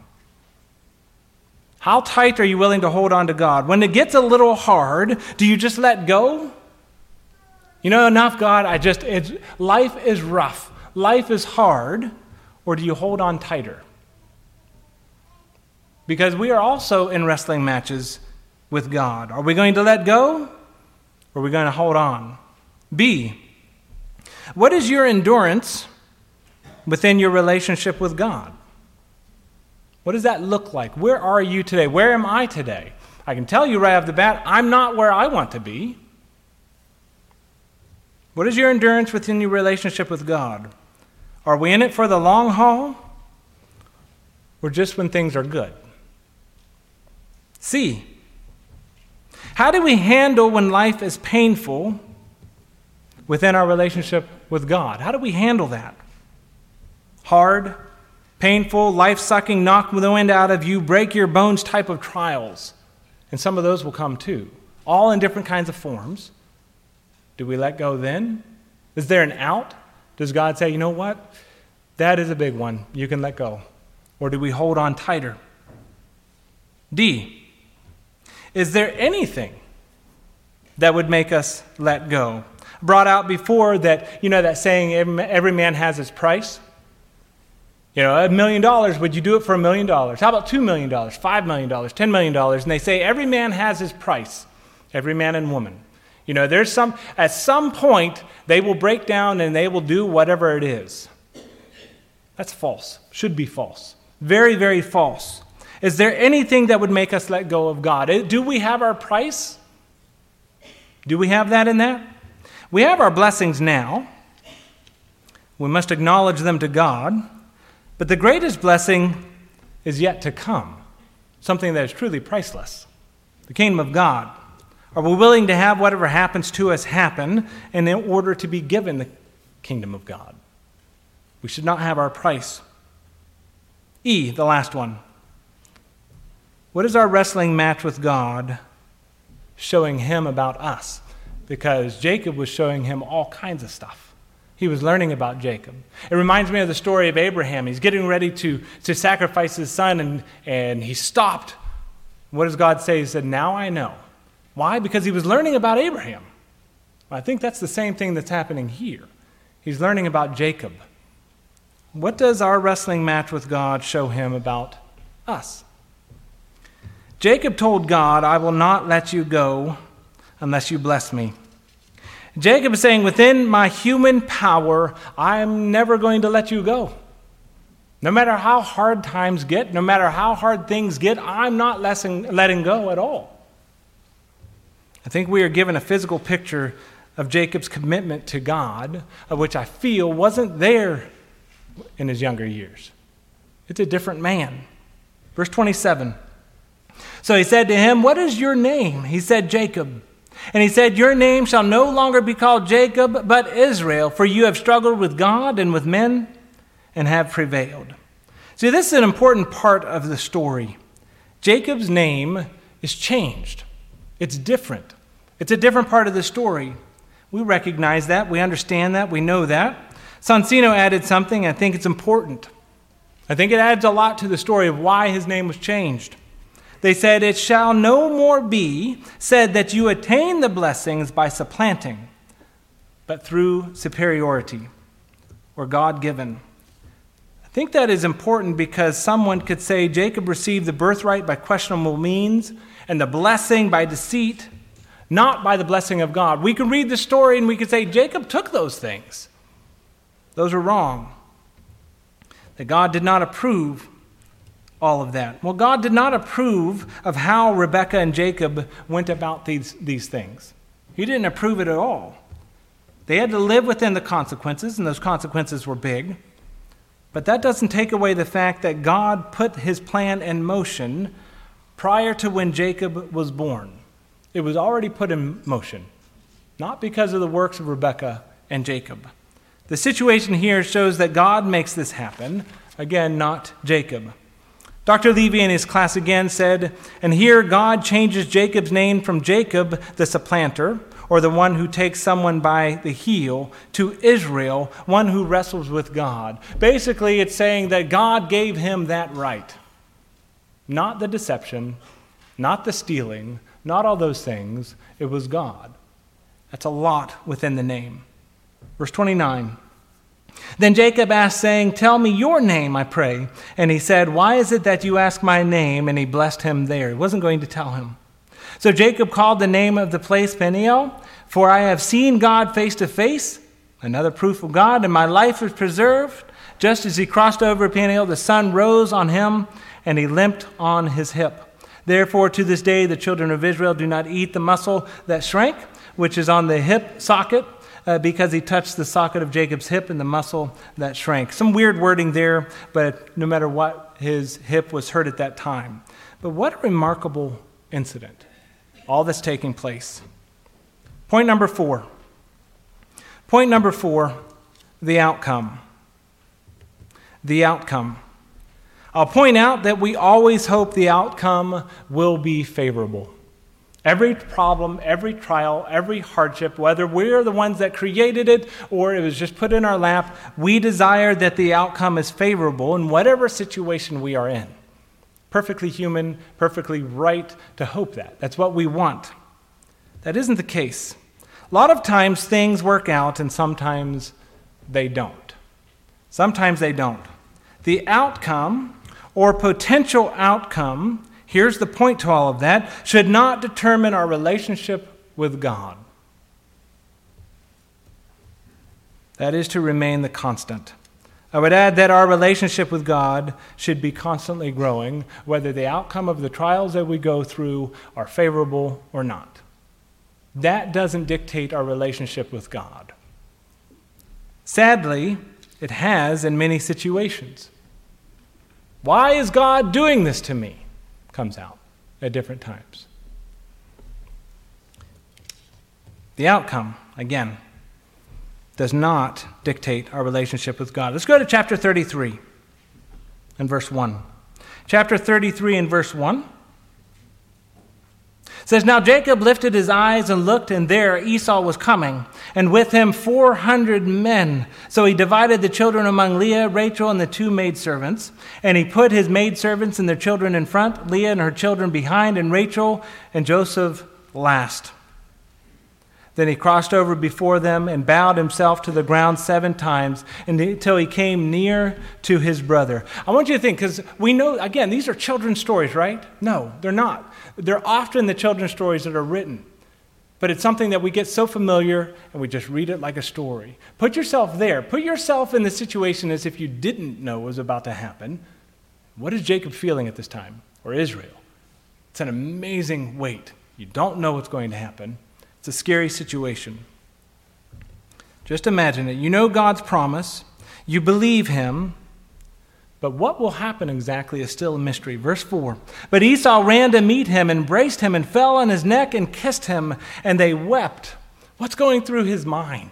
S1: How tight are you willing to hold on to God? When it gets a little hard, do you just let go? You know, enough, God, life is rough. Life is hard. Or do you hold on tighter? Because we are also in wrestling matches with God. Are we going to let go? Or are we going to hold on? B, what is your endurance within your relationship with God? What does that look like? Where are you today? Where am I today? I can tell you right off the bat, I'm not where I want to be. What is your endurance within your relationship with God? Are we in it for the long haul? Or just when things are good? C, how do we handle when life is painful within our relationship with God? How do we handle that? Hard, painful, life-sucking, knock the wind out of you, break your bones type of trials. And some of those will come too, all in different kinds of forms. Do we let go then? Is there an out? Does God say, you know what? That is a big one. You can let go. Or do we hold on tighter? D, is there anything that would make us let go? Brought out before that, that saying, every man has his price. $1 million, would you do it for $1 million? How about $2 million, $5 million, $10 million? And they say every man has his price, every man and woman. At some point, they will break down and they will do whatever it is. That's false, should be false. Very, very false. Is there anything that would make us let go of God? Do we have our price? Do we have that in that? We have our blessings now. We must acknowledge them to God. But the greatest blessing is yet to come, something that is truly priceless, the kingdom of God. Are we willing to have whatever happens to us happen in order to be given the kingdom of God? We should not have our price. E, the last one. What is our wrestling match with God showing him about us? Because Jacob was showing him all kinds of stuff. He was learning about Jacob. It reminds me of the story of Abraham. He's getting ready to sacrifice his son, and he stopped. What does God say? He said, now I know. Why? Because he was learning about Abraham. I think that's the same thing that's happening here. He's learning about Jacob. What does our wrestling match with God show him about us? Jacob told God, I will not let you go unless you bless me. Jacob is saying, within my human power, I'm never going to let you go. No matter how hard times get, no matter how hard things get, I'm not letting go at all. I think we are given a physical picture of Jacob's commitment to God, of which I feel wasn't there in his younger years. It's a different man. Verse 27. So he said to him, what is your name? He said, Jacob. And he said, your name shall no longer be called Jacob, but Israel, for you have struggled with God and with men and have prevailed. See, this is an important part of the story. Jacob's name is changed. It's different. It's a different part of the story. We recognize that. We understand that. We know that. Sonsino added something. I think it's important. I think it adds a lot to the story of why his name was changed. They said, it shall no more be said that you attain the blessings by supplanting, but through superiority or God-given. I think that is important because someone could say Jacob received the birthright by questionable means and the blessing by deceit, not by the blessing of God. We could read the story and we could say Jacob took those things. Those are wrong. That God did not approve all of that. Well, God did not approve of how Rebekah and Jacob went about these things. He didn't approve it at all. They had to live within the consequences, and those consequences were big. But that doesn't take away the fact that God put his plan in motion prior to when Jacob was born. It was already put in motion, not because of the works of Rebekah and Jacob. The situation here shows that God makes this happen, again, not Jacob. Dr. Levy in his class again said, and here God changes Jacob's name from Jacob, the supplanter, or the one who takes someone by the heel, to Israel, one who wrestles with God. Basically, it's saying that God gave him that right. Not the deception, not the stealing, not all those things. It was God. That's a lot within the name. Verse 29. Then Jacob asked, saying, tell me your name, I pray. And he said, why is it that you ask my name? And he blessed him there. He wasn't going to tell him. So Jacob called the name of the place Peniel, for I have seen God face to face, another proof of God, and my life is preserved. Just as he crossed over Peniel, the sun rose on him, and he limped on his hip. Therefore, to this day, the children of Israel do not eat the muscle that shrank, which is on the hip socket, because he touched the socket of Jacob's hip and the muscle that shrank. Some weird wording there, but no matter what, his hip was hurt at that time. But what a remarkable incident. All that's taking place. Point number 4. Point number 4, the outcome. The outcome. I'll point out that we always hope the outcome will be favorable. Every problem, every trial, every hardship, whether we're the ones that created it or it was just put in our lap, we desire that the outcome is favorable in whatever situation we are in. Perfectly human, perfectly right to hope that. That's what we want. That isn't the case. A lot of times things work out and sometimes they don't. Sometimes they don't. The outcome or potential outcome, here's the point to all of that, should not determine our relationship with God. That is to remain the constant. I would add that our relationship with God should be constantly growing, whether the outcome of the trials that we go through are favorable or not. That doesn't dictate our relationship with God. Sadly, it has in many situations. Why is God doing this to me? Comes out at different times. The outcome, again, does not dictate our relationship with God. Let's go to chapter 33 and verse 1. Chapter 33 and verse 1 says, now Jacob lifted his eyes and looked, and there Esau was coming, and with him 400 men. So he divided the children among Leah, Rachel, and the 2 maidservants. And he put his maidservants and their children in front, Leah and her children behind, and Rachel and Joseph last. Then he crossed over before them and bowed himself to the ground 7 times until he came near to his brother. I want you to think, because we know, again, these are children's stories, right? No, they're not. They're often the children's stories that are written. But it's something that we get so familiar and we just read it like a story. Put yourself there. Put yourself in the situation as if you didn't know what was about to happen. What is Jacob feeling at this time? Or Israel? It's an amazing weight. You don't know what's going to happen. It's a scary situation. Just imagine it. You know God's promise. You believe him. But what will happen exactly is still a mystery. Verse 4. But Esau ran to meet him, embraced him, and fell on his neck and kissed him, and they wept. What's going through his mind?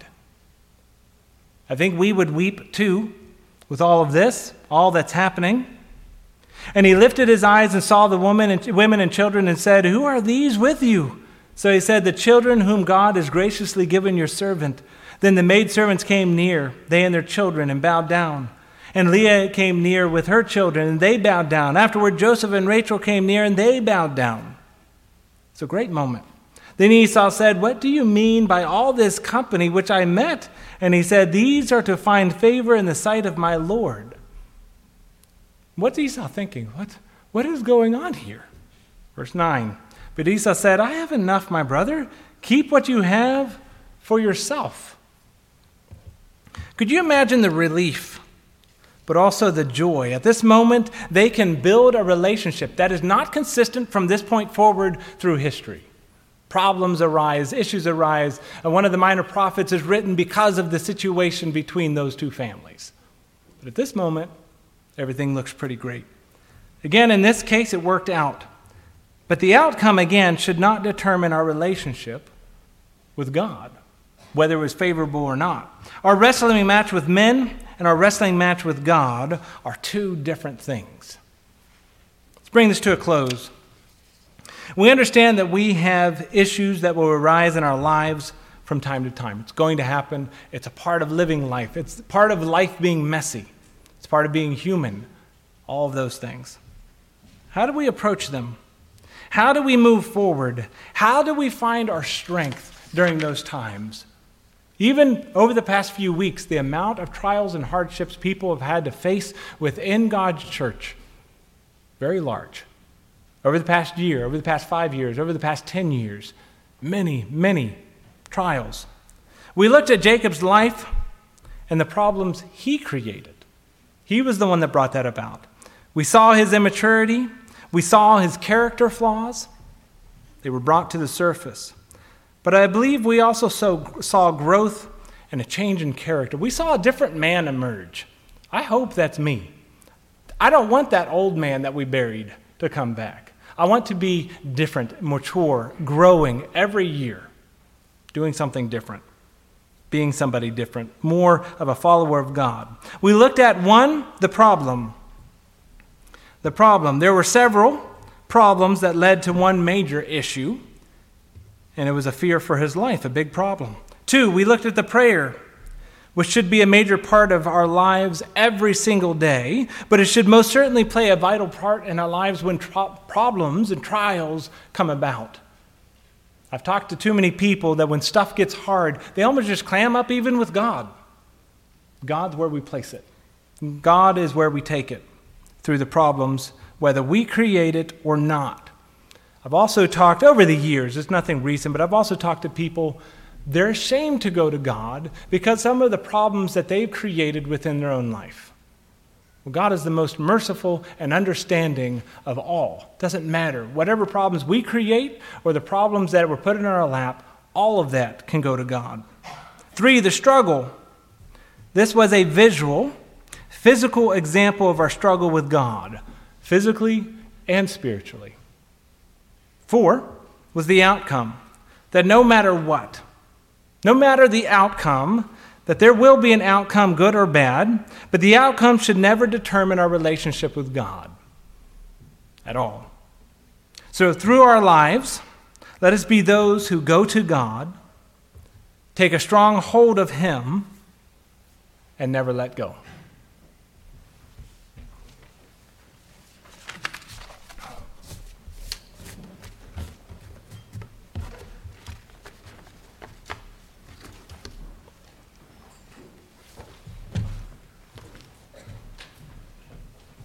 S1: I think we would weep too with all of this, all that's happening. And he lifted his eyes and saw the women and children and said, "Who are these with you?" So he said, "The children whom God has graciously given your servant." Then the maidservants came near, they and their children, and bowed down. And Leah came near with her children, and they bowed down. Afterward, Joseph and Rachel came near, and they bowed down. It's a great moment. Then Esau said, "What do you mean by all this company which I met?" And he said, "These are to find favor in the sight of my Lord." What's Esau thinking? What is going on here? Verse 9. But Esau said, "I have enough, my brother. Keep what you have for yourself." Could you imagine the relief, but also the joy? At this moment, they can build a relationship that is not consistent from this point forward through history. Problems arise, issues arise, and one of the minor prophets is written because of the situation between those two families. But at this moment, everything looks pretty great. Again, in this case, it worked out. But the outcome, again, should not determine our relationship with God, whether it was favorable or not. Our wrestling match with men and our wrestling match with God are two different things. Let's bring this to a close. We understand that we have issues that will arise in our lives from time to time. It's going to happen. It's a part of living life. It's part of life being messy. It's part of being human. All of those things. How do we approach them? How do we move forward? How do we find our strength during those times? Even over the past few weeks, the amount of trials and hardships people have had to face within God's church, very large. Over the past year, over the past 5 years, over the past 10 years, many, many trials. We looked at Jacob's life and the problems he created. He was the one that brought that about. We saw his immaturity. We saw his character flaws. They were brought to the surface. But I believe we also saw growth and a change in character. We saw a different man emerge. I hope that's me. I don't want that old man that we buried to come back. I want to be different, mature, growing every year, doing something different, being somebody different, more of a follower of God. We looked at one, the problem. The problem. There were several problems that led to one major issue, and it was a fear for his life, a big problem. 2, we looked at the prayer, which should be a major part of our lives every single day, but it should most certainly play a vital part in our lives when problems and trials come about. I've talked to too many people that when stuff gets hard, they almost just clam up even with God. God's where we place it. God is where we take it through the problems, whether we create it or not. I've also talked over the years, it's nothing recent, but I've also talked to people, they're ashamed to go to God because some of the problems that they've created within their own life. Well, God is the most merciful and understanding of all. It doesn't matter. Whatever problems we create or the problems that were put in our lap, all of that can go to God. 3, the struggle. This was a visual, physical example of our struggle with God, physically and spiritually. 4 was the outcome, that no matter what, no matter the outcome, that there will be an outcome, good or bad, but the outcome should never determine our relationship with God at all. So through our lives, let us be those who go to God, take a strong hold of Him, and never let go.